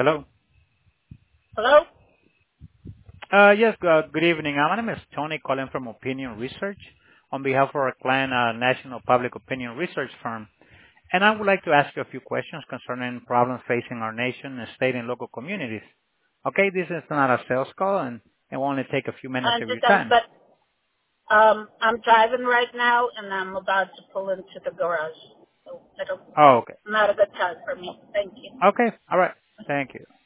Hello. Hello? Yes, good evening. My name is Tony calling from Opinion Research on behalf of our client, National Public Opinion Research Firm. And I would like to ask you a few questions concerning problems facing our nation and state and local communities. Okay, this is not a sales call and it will only take a few minutes I of your understand, time. but I'm driving right now and I'm about to pull into the garage. So Oh, okay. not a good time for me. Thank you. Okay, all right. Thank you.